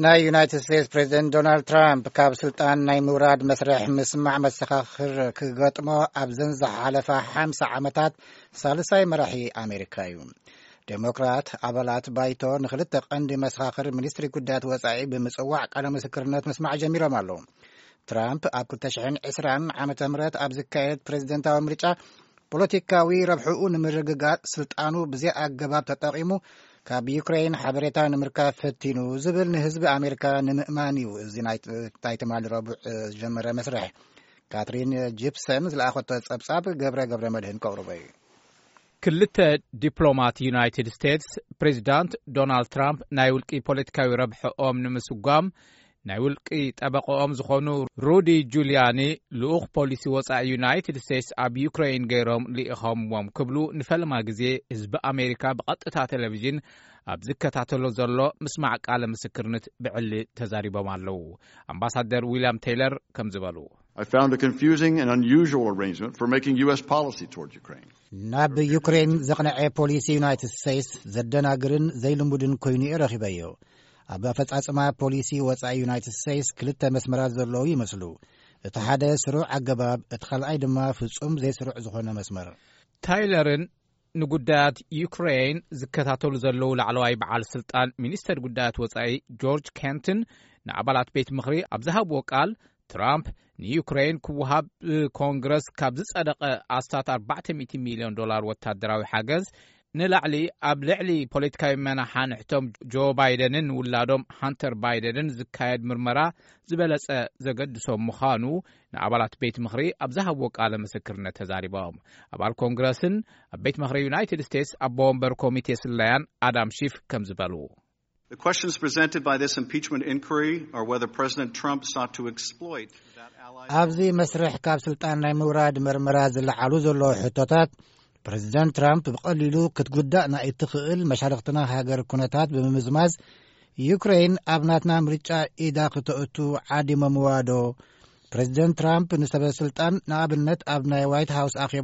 ናይ ዩናይትድ ስቴትስ ፕሬዚደንት ዶናልድ ትራምፕ ካብ ስልጣን ናይ ምውራድ መስርሕ ምስማዕ መሰኻኽር ክገጥሞ ኣብ ዝሓለፈ 50 ዓመታት ሳልሳይ መራሒ ኣሜሪካ እዩ። ዴሞክራት ኣባላት ባይቶ ንኽልተ ቀንዲ መሰኻኽር ሚኒስትሪ ጉዳያት ወጻኢ ብምጽዋዕ ቃለ ምስክርነት ምስማዕ ጀሚሮም ኣለዉ። ትራምፕ ኣብ 2020 ዓመተ ምህረት ኣብ ዝካየድ ፕሬዚደንታዊ ምርጫ ፖለቲካዊ ረብሕኡ ንምርግጋጽ ስልጣኑ ብዘይ ኣገባብ ተጠቒሙ ካብ ዩክሬን ሓበሬታ ንምርካብ ፈቲኑ ዝብል ንህዝቢ ኣሜሪካ ንምእማን እዩ እዚ ናይ ትማሊ ረቡዕ ጀመረ መስርሕ። ካትሪን ጂፕሰን ዝለኣኸቶ ጸብጻብ ገብረ መድህን ከቕርበ እዩ። ክልተ ዲፕሎማት ዩናይትድ ስቴትስ ፕሬዚዳንት ዶናልድ ትራምፕ ናይ ውልቂ ፖለቲካዊ ረብሕኦም ንምስጓም ናይ ውልቂ ጠበቆኦም ዝኾኑ ሩዲ ጁሊያኒ ልኡኽ ፖሊሲ ወጻኢ ዩናይትድ ስቴትስ ኣብ ዩክሬን ገይሮም ልኢኸምዎም ክብሉ ንፈለማ ግዜ ህዝቢ ኣሜሪካ ብቐጥታ ቴሌቪዥን ኣብ ዝከታተሎ ዘሎ ምስማዕ ቃለ ምስክርነት ብዕሊ ተዛሪቦም ኣለዉ። ኣምባሳደር ዊልያም ቴይለር ከም ዝበሉ I found a confusing and unusual arrangement for making U.S. policy towards Ukraine. ናብ ዩክሬን ዘቕንዐ ፖሊሲ ዩናይትድ ስቴትስ ዘደናግርን ዘይልሙድን ኮይኑ ረኺበዮ። ኣብ ኣፈጻጽማ ፖሊሲ ወጻኢ ዩናይትድ ስቴትስ ክልተ መስመራት ዘለዉ ይመስሉ። እቲ ሓደ ስሩዕ ኣገባብ፣ እቲ ካልኣይ ድማ ፍጹም ዘይስሩዕ ዝኾነ መስመር። ታይለርን ንጉዳያት ዩክሬን ዝከታተሉ ዘለዉ ላዕለዋይ በዓል ስልጣን ሚኒስተር ጉዳያት ወጻኢ ጆርጅ ኬንትን ንኣባላት ቤት ምኽሪ ኣብ ዝሃብዎ ቃል ትራምፕ ንዩክሬን ክወሃብ ኮንግረስ ካብ ዝጸደቐ ኣስታት $400 ሚልዮን ወታደራዊ ሓገዝ ንላዕሊ ኣብ ልዕሊ ፖለቲካዊ መናሓንሕቶም ጆ ባይደንን ውላዶም ሃንተር ባይደንን ዝካየድ ምርመራ ዝበለጸ ዘገድሶም ምዃኑ ንኣባላት ቤት ምኽሪ ኣብ ዝሃብዎ ቃለ ምስክርነት ተዛሪቦም። ኣባል ኮንግረስን ኣብ ቤት ምኽሪ ዩናይትድ ስቴትስ ኣቦ ወንበር ኮሚቴ ስለያን ኣዳም ሺፍ ከም ዝበሉ The questions presented by this impeachment inquiry are whether President Trump sought to exploit that ally. ኣብዚ መስርሕ ካብ ስልጣን ናይ ምውራድ ምርመራ ዝለዓሉ ዘሎ ሕቶታት ፕሬዚደንት ትራምፕ ብቐሊሉ ክትጉዳእ ናይ እትኽእል መሻርክትና ሃገር ኩነታት ብምምዝማዝ ዩክሬን ኣብ ናትና ምርጫ ኢዳ ክትእቱ ዓዲሞምዋዶ። ፕሬዚደንት ትራምፕ ንሰበ ስልጣን ንኣብነት ኣብ ናይ ዋይት ሃውስ ኣኼባ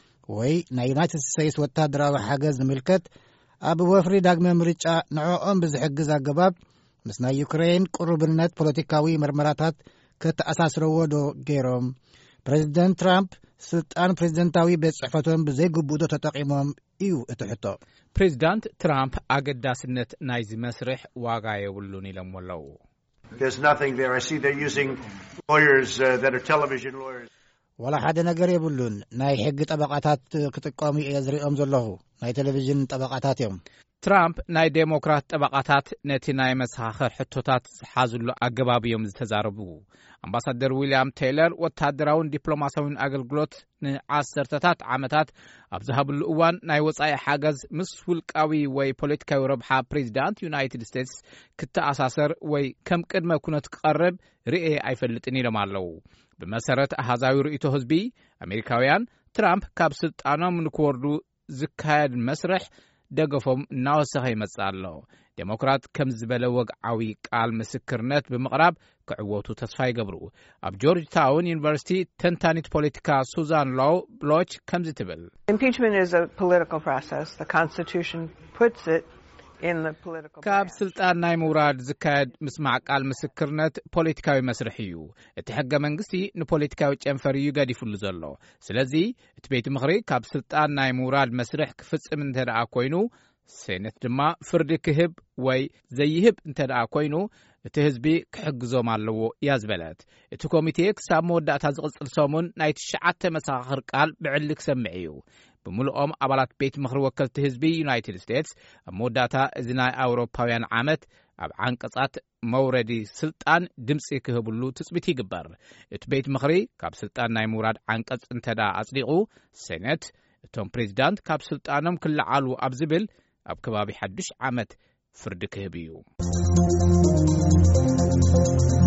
ወይ ናይ ዩናይትድ ስቴትስ ወታደራዊ ሓገዝ ንምልከት ኣብ ወፍሪ ዳግመ ምርጫ ንዕኦም ብዝሕግዝ ኣገባብ ምስ ናይ ዩክሬን ቁርብነት ፖለቲካዊ መርመራታት ከተኣሳስረዎ ዶ ገይሮም? ፕሬዚደንት ትራምፕ ስልጣን ፕሬዚደንታዊ ቤት ጽሕፈቶም ብዘይግቡዶ ተጠቒሞም እዩ እቲ ሕቶ። ፕሬዚዳንት ትራምፕ ኣገዳስነት ናይዚ መስርሕ ዋጋ የብሉን ኢሎም ኣለዉ። There's nothing there. I see they're using lawyers that are television lawyers. ወላ ሓደ ነገር የብሉን። ናይ ሕጊ ጠበቃታት ክጥቀሙ እየ ዝሪኦም ዘለኹ ናይ ቴሌቪዥን ጠበቃታት እዮም። ትራምፕ ናይ ዴሞክራት ጠበቃታት ነቲ ናይ መሰኻኽር ሕቶታት ዝሓዝሉ ኣገባብ እዮም ዝተዛረቡ። ኣምባሳደር ዊልያም ቴይለር ወታደራውን ዲፕሎማሲያውን ኣገልግሎት ንዓሰርተታት ዓመታት ኣብ ዝሃብሉ እዋን ናይ ወጻኢ ሓገዝ ምስ ውልቃዊ ወይ ፖለቲካዊ ረብሓ ፕሬዚዳንት ዩናይትድ ስቴትስ ክትኣሳሰር ወይ ከም ቅድመ ኩነት ክቐርብ ርኤ ኣይፈልጥን ኢሎም ኣለዉ። ብመሰረት ኣሃዛዊ ርእይቶ ህዝቢ ኣሜሪካውያን ትራምፕ ካብ ስልጣኖም ንክወርዱ ዝካየድ መስርሕ ደገፎም እናወሰኸ ይመጽእ ኣሎ። ዴሞክራት ከም ዝበለ ወግዓዊ ቃል ምስክርነት ብምቕራብ ክዕወቱ ተስፋ ይገብሩ። ኣብ ጆርጅ ታውን ዩኒቨርሲቲ ተንታኒት ፖለቲካ ሱዛን ሎው ብሎች ከምዚ ትብል Impeachment is a political process. The Constitution puts it in the political ካብ ስልጣን ናይ ምውራድ ዝካየድ ምስማዕ ቃል ምስክርነት ፖለቲካዊ መስርሕ እዩ። እቲ ሕገ መንግስቲ ንፖለቲካዊ ጨንፈር እዩ ገዲፉሉ ዘሎ። ስለዚ እቲ ቤት ምኽሪ ካብ ስልጣን ናይ ምውራድ መስርሕ ክፍጽም እንተደኣ ኮይኑ ሴነት ድማ ፍርዲ ክህብ ወይ ዘይህብ እንተደኣ ኮይኑ እቲ ህዝቢ ክሕግዞም ኣለዎ እያ ዝበለት። እቲ ኮሚቴ ክሳብ መወዳእታ ዝቕጽል ሰሙን ናይ 9 መሰኻኽር ቃል ብዕሊ ክሰምዕ እዩ። ብምልኦም ኣባላት ቤት ምኽሪ ወከልቲ ህዝቢ ዩናይትድ ስቴትስ ኣብ መወዳእታ እዚ ናይ ኣውሮፓውያን ዓመት ኣብ ዓንቀጻት መውረዲ ስልጣን ድምፂ ክህብሉ ትጽቢት ይግበር። እቲ ቤት ምኽሪ ካብ ስልጣን ናይ ምውራድ ዓንቀጽ እንተዳ ኣጽዲቑ ሴኔት እቶም ፕሬዚዳንት ካብ ስልጣኖም ክለዓሉ ኣብ ዝብል ኣብ ከባቢ 1 ዓመት ፍርዲ ክህብ እዩ።